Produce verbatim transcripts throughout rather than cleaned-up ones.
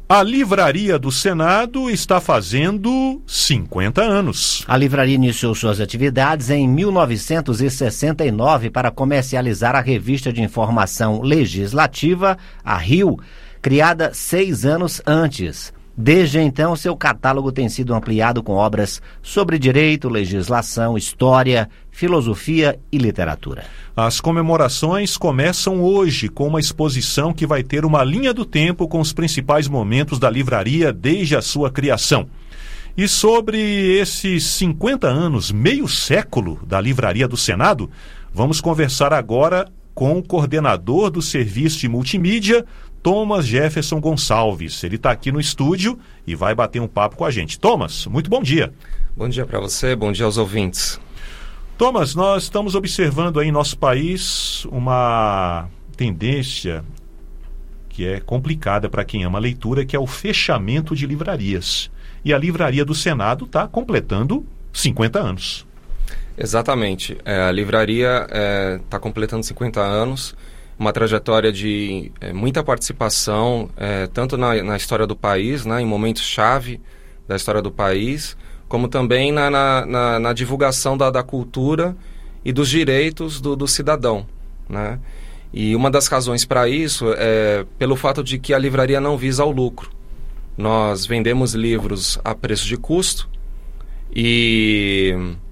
A Livraria do Senado está fazendo cinquenta anos. A livraria iniciou suas atividades em mil novecentos e sessenta e nove para comercializar a revista de informação legislativa, a Rio, criada seis anos antes. Desde então, seu catálogo tem sido ampliado com obras sobre direito, legislação, história, filosofia e literatura. As comemorações começam hoje com uma exposição que vai ter uma linha do tempo com os principais momentos da livraria desde a sua criação. E sobre esses cinquenta anos, meio século da Livraria do Senado, vamos conversar agora com o coordenador do Serviço de Multimídia, Thomas Jefferson Gonçalves. Ele está aqui no estúdio e vai bater um papo com a gente. Thomas, muito bom dia. Bom dia para você, bom dia aos ouvintes. Thomas, nós estamos observando aí em nosso país uma tendência que é complicada para quem ama a leitura, que é o fechamento de livrarias. E a Livraria do Senado está completando cinquenta anos. Exatamente. É, a livraria está é, completando cinquenta anos, uma trajetória de é, muita participação, é, tanto na, na história do país, né, em momentos-chave da história do país, como também na, na, na, na divulgação da, da cultura e dos direitos do, do cidadão, né? E uma das razões para isso é pelo fato de que a livraria não visa o lucro. Nós vendemos livros a preço de custo e...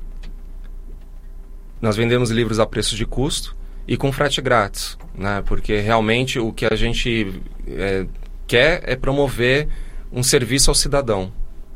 Nós vendemos livros a preço de custo e com frete grátis, né? Porque realmente o que a gente é, quer é promover um serviço ao cidadão.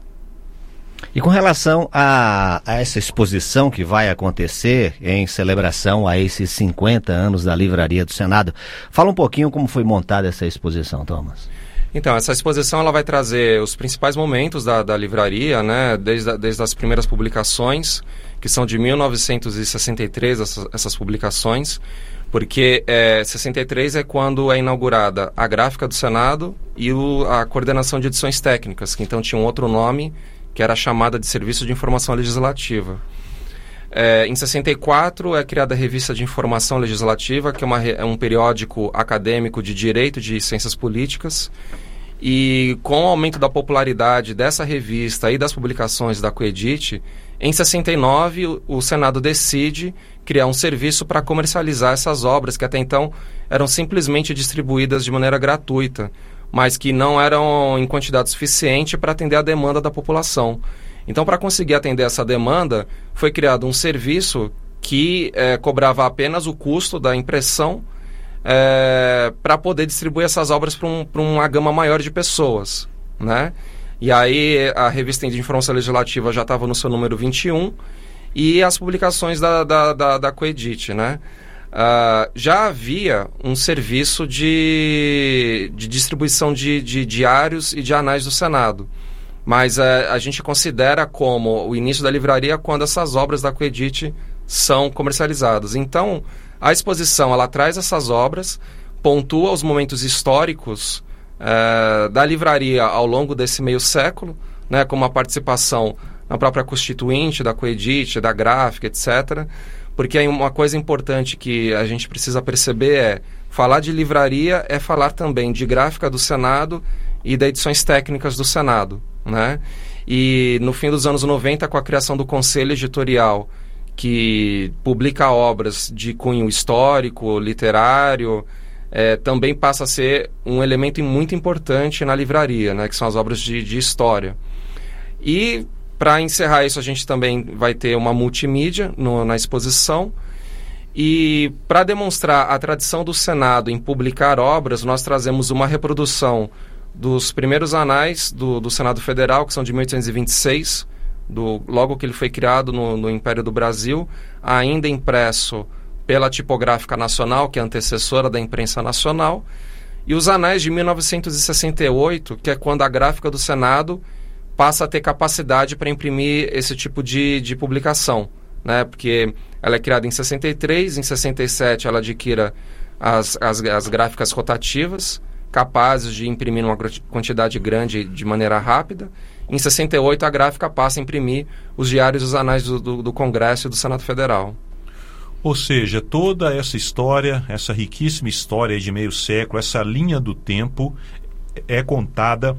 E com relação a, a essa exposição que vai acontecer em celebração a esses cinquenta anos da Livraria do Senado, fala um pouquinho como foi montada essa exposição, Thomas. Então, essa exposição ela vai trazer os principais momentos da, da livraria, né? Desde, a, desde as primeiras publicações, que são de mil novecentos e sessenta e três, essas, essas publicações, porque é, sessenta e três é quando é inaugurada a Gráfica do Senado e o, a Coordenação de Edições Técnicas, que então tinha um outro nome, que era chamada de Serviço de Informação Legislativa. É, em sessenta e quatro é criada a Revista de Informação Legislativa, que é, uma, é um periódico acadêmico de Direito e de Ciências Políticas, e com o aumento da popularidade dessa revista e das publicações da Coedit, em sessenta e nove o, o Senado decide criar um serviço para comercializar essas obras, que até então eram simplesmente distribuídas de maneira gratuita, mas que não eram em quantidade suficiente para atender a demanda da população. Então, para conseguir atender essa demanda, foi criado um serviço que é, cobrava apenas o custo da impressão é, para poder distribuir essas obras para um, para uma gama maior de pessoas, né? E aí a revista de Informação Legislativa já estava no seu número vinte e um e as publicações da, da, da, da Coedit, né? Uh, já havia um serviço de, de distribuição de, de diários e de anais do Senado, mas uh, a gente considera como o início da livraria quando essas obras da Coedit são comercializadas. Então, a exposição ela traz essas obras, pontua os momentos históricos uh, da livraria ao longo desse meio século, né, como a participação na própria Constituinte, da Coedit, da Gráfica, etcétera, porque uma coisa importante que a gente precisa perceber é falar de livraria é falar também de Gráfica do Senado e de Edições Técnicas do Senado, né? E no fim dos anos noventa, com a criação do Conselho Editorial, que publica obras de cunho histórico, literário, é, também passa a ser um elemento muito importante na livraria, né? Que são as obras de, de história. E para encerrar isso, a gente também vai ter uma multimídia no, na exposição. E para demonstrar a tradição do Senado em publicar obras, nós trazemos uma reprodução dos primeiros anais do, do Senado Federal, que são de mil oitocentos e vinte e seis, do, logo que ele foi criado no, no Império do Brasil, ainda impresso pela Tipográfica Nacional, que é a antecessora da imprensa nacional, e os anais de mil novecentos e sessenta e oito, que é quando a Gráfica do Senado passa a ter capacidade para imprimir esse tipo de, de publicação, né? Porque ela é criada em sessenta e três, em sessenta e sete ela adquire as, as, as gráficas rotativas, capazes de imprimir uma quantidade grande de maneira rápida. Em sessenta e oito, a gráfica passa a imprimir os diários e os anais do, do, do Congresso e do Senado Federal. Ou seja, toda essa história, essa riquíssima história de meio século, essa linha do tempo é contada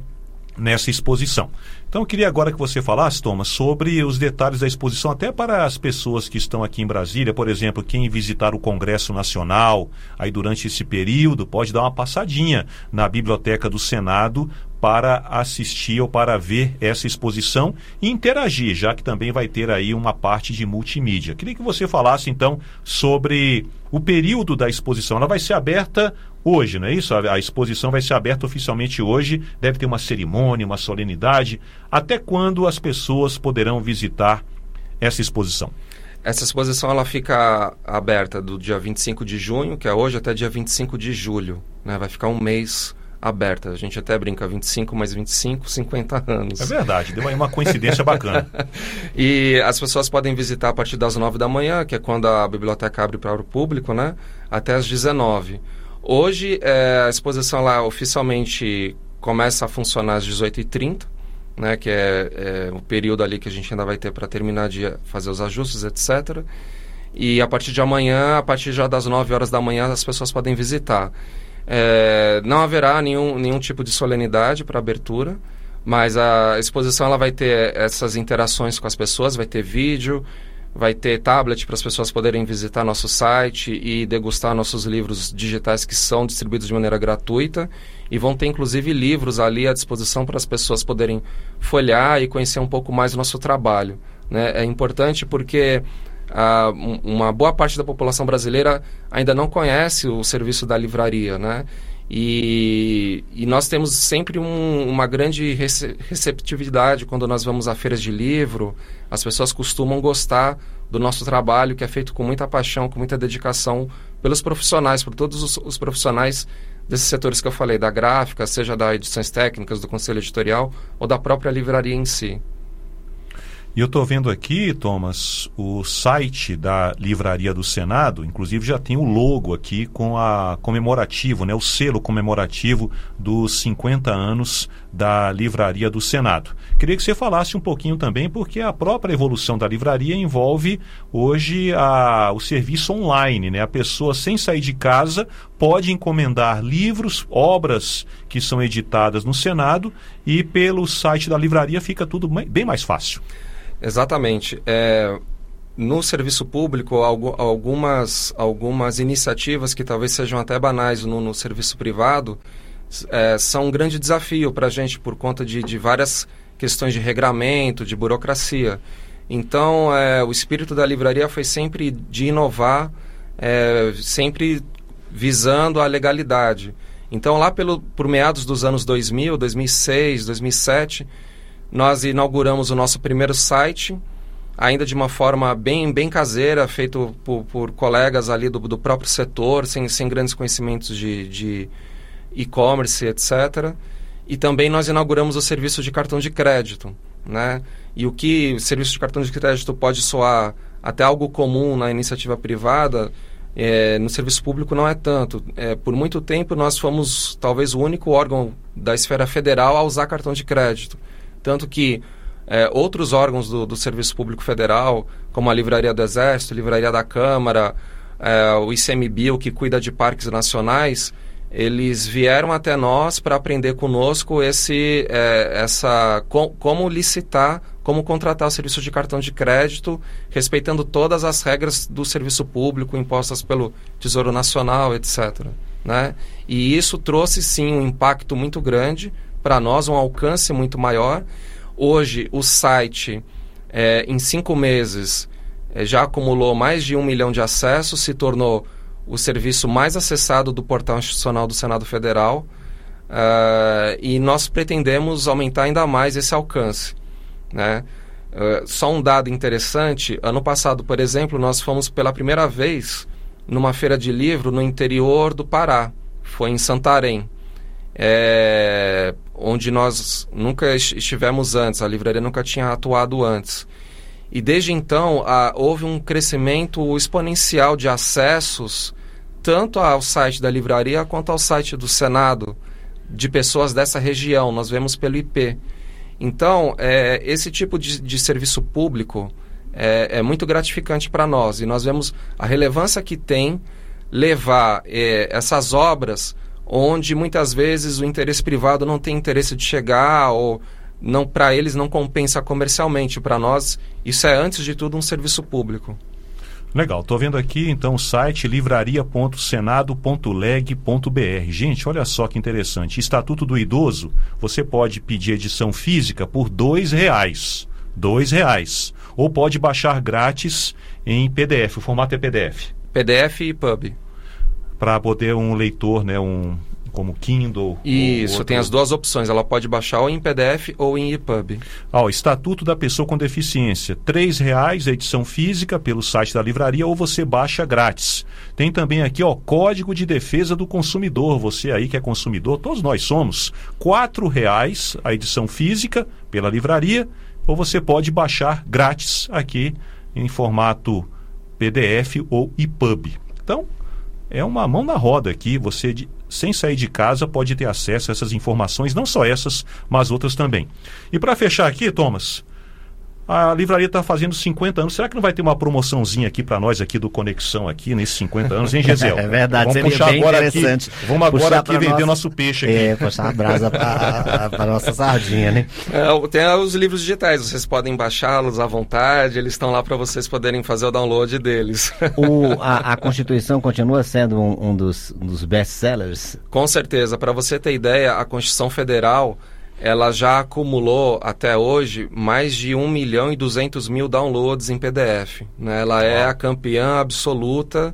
nessa exposição. Então eu queria agora que você falasse, Thomas, sobre os detalhes da exposição, até para as pessoas que estão aqui em Brasília, por exemplo, quem visitar o Congresso Nacional, aí durante esse período, pode dar uma passadinha na Biblioteca do Senado para assistir ou para ver essa exposição e interagir, já que também vai ter aí uma parte de multimídia. Queria que você falasse, então, sobre o período da exposição. Ela vai ser aberta hoje, não é isso? A exposição vai ser aberta oficialmente hoje, deve ter uma cerimônia, uma solenidade. Até quando as pessoas poderão visitar essa exposição? Essa exposição ela fica aberta do dia vinte e cinco de junho, que é hoje, até dia vinte e cinco de julho. Né? Vai ficar um mês aberta. A gente até brinca vinte e cinco mais vinte e cinco, cinquenta anos. É verdade, deu aí uma coincidência bacana. E as pessoas podem visitar a partir das nove da manhã, que é quando a biblioteca abre para o público, né? Até às dezenove. Hoje, é, a exposição lá oficialmente começa a funcionar às dezoito e trinta, né? Que é, é o período ali que a gente ainda vai ter para terminar de fazer os ajustes, etcétera. E a partir de amanhã, a partir já das nove horas da manhã, as pessoas podem visitar. É, não haverá nenhum, nenhum tipo de solenidade para abertura, mas a exposição ela vai ter essas interações com as pessoas, vai ter vídeo, vai ter tablet para as pessoas poderem visitar nosso site e degustar nossos livros digitais que são distribuídos de maneira gratuita, e vão ter inclusive livros ali à disposição para as pessoas poderem folhear e conhecer um pouco mais do nosso trabalho. Né? É importante porque Uh, uma boa parte da população brasileira ainda não conhece o serviço da livraria, né? E, e nós temos sempre um, uma grande rece- receptividade quando nós vamos a feiras de livro. As pessoas costumam gostar do nosso trabalho, que é feito com muita paixão, com muita dedicação pelos profissionais, por todos os, os profissionais desses setores que eu falei, da gráfica, seja da edições técnicas, do conselho editorial ou da própria livraria em si. E eu estou vendo aqui, Thomas, o site da Livraria do Senado, inclusive já tem o logo aqui com a comemorativo, né, o selo comemorativo dos cinquenta anos da Livraria do Senado. Queria que você falasse um pouquinho também, porque a própria evolução da livraria envolve hoje a, o serviço online, né? A pessoa, sem sair de casa, pode encomendar livros, obras que são editadas no Senado, e pelo site da livraria fica tudo bem mais fácil. Exatamente. É, no serviço público, algumas, algumas iniciativas que talvez sejam até banais no, no serviço privado é, são um grande desafio para a gente por conta de, de várias questões de regramento, de burocracia. Então, é, o espírito da livraria foi sempre de inovar, é, sempre visando a legalidade. Então, lá pelo, por meados dos anos dois mil, dois mil e seis, dois mil e sete... nós inauguramos o nosso primeiro site, ainda de uma forma bem, bem caseira, feito por, por colegas ali do, do próprio setor, sem, sem grandes conhecimentos de, de e-commerce, etcétera. E também nós inauguramos o serviço de cartão de crédito, né? E o que o serviço de cartão de crédito pode soar até algo comum na iniciativa privada, é, no serviço público não é tanto. É, por muito tempo nós fomos talvez o único órgão da esfera federal a usar cartão de crédito. Tanto que é, outros órgãos do, do Serviço Público Federal, como a Livraria do Exército, a Livraria da Câmara, é, o I C M B I, o que cuida de parques nacionais, eles vieram até nós para aprender conosco esse, é, essa, com, como licitar, como contratar o serviço de cartão de crédito, respeitando todas as regras do serviço público impostas pelo Tesouro Nacional, etcétera. Né? E isso trouxe, sim, um impacto muito grande para nós, um alcance muito maior. Hoje, o site, é, em cinco meses, é, já acumulou mais de um milhão de acessos, se tornou o serviço mais acessado do portal institucional do Senado Federal, uh, e nós pretendemos aumentar ainda mais esse alcance. Né? Uh, só um dado interessante, ano passado, por exemplo, nós fomos pela primeira vez numa feira de livro no interior do Pará, foi em Santarém. É, onde nós nunca estivemos antes, a livraria nunca tinha atuado antes. E desde então a, houve um crescimento exponencial de acessos, tanto ao site da livraria quanto ao site do Senado, de pessoas dessa região, nós vemos pelo I P. Então, é, esse tipo de, de serviço público é, é muito gratificante para nós, e nós vemos a relevância que tem levar é, essas obras onde muitas vezes o interesse privado não tem interesse de chegar ou não, para eles não compensa comercialmente. Para nós, isso é, antes de tudo, um serviço público. Legal, estou vendo aqui então o site livraria ponto senado ponto leg ponto br. Gente, olha só que interessante. Estatuto do Idoso, você pode pedir edição física por dois reais. Dois reais. Ou pode baixar grátis em P D F. O formato é P D F. P D F e E P U B. Para poder um leitor, né, um como Kindle. Isso, outro... tem as duas opções. Ela pode baixar ou em P D F ou em E P U B. Ah, o Estatuto da Pessoa com Deficiência. três reais a edição física pelo site da livraria ou você baixa grátis. Tem também aqui, ó, Código de Defesa do Consumidor. Você aí que é consumidor, todos nós somos. quatro reais a edição física pela livraria ou você pode baixar grátis aqui em formato P D F ou E P U B. Então, é uma mão na roda aqui, você, de, sem sair de casa, pode ter acesso a essas informações, não só essas, mas outras também. E para fechar aqui, Thomas, a livraria está fazendo cinquenta anos, será que não vai ter uma promoçãozinha aqui para nós aqui do Conexão aqui, nesses cinquenta anos, hein, Gesiel? É verdade, vamos seria puxar bem agora interessante. Aqui, vamos agora puxar aqui vender nossa... nosso peixe aqui. É, puxar a brasa para a nossa sardinha, né? É, tem os livros digitais, vocês podem baixá-los à vontade, eles estão lá para vocês poderem fazer o download deles. O, a, a Constituição continua sendo um, um dos, um dos best-sellers? Com certeza. Para você ter ideia, a Constituição Federal, ela já acumulou até hoje mais de um milhão e duzentos mil downloads em P D F. Né? Ela é a campeã absoluta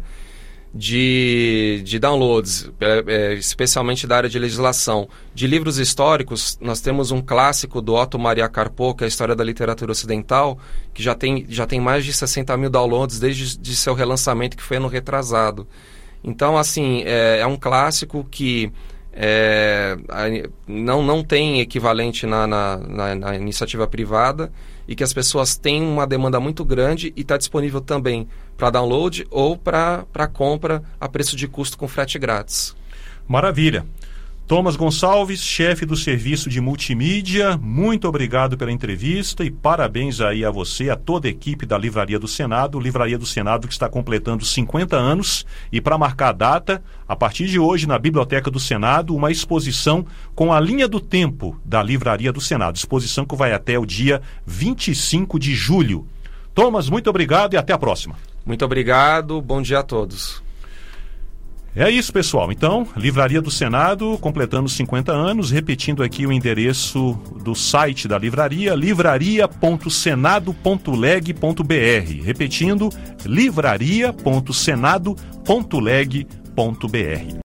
de, de downloads, é, é, especialmente da área de legislação. De livros históricos, nós temos um clássico do Otto Maria Carpo, que é a História da Literatura Ocidental, que já tem, já tem mais de sessenta mil downloads desde de seu relançamento, que foi ano retrasado. Então, assim, é, é um clássico que é, não, não tem equivalente na, na, na, na iniciativa privada e que as pessoas têm uma demanda muito grande e está disponível também para download ou para compra a preço de custo com frete grátis. Maravilha. Thomas Gonçalves, chefe do serviço de multimídia, muito obrigado pela entrevista e parabéns aí a você, a toda a equipe da Livraria do Senado, Livraria do Senado que está completando cinquenta anos e para marcar a data, a partir de hoje na Biblioteca do Senado, uma exposição com a linha do tempo da Livraria do Senado, exposição que vai até o dia vinte e cinco de julho. Thomas, muito obrigado e até a próxima. Muito obrigado, bom dia a todos. É isso, pessoal. Então, Livraria do Senado, completando cinquenta anos, repetindo aqui o endereço do site da livraria, livraria ponto senado ponto leg ponto br. Repetindo, livraria ponto senado ponto leg ponto br.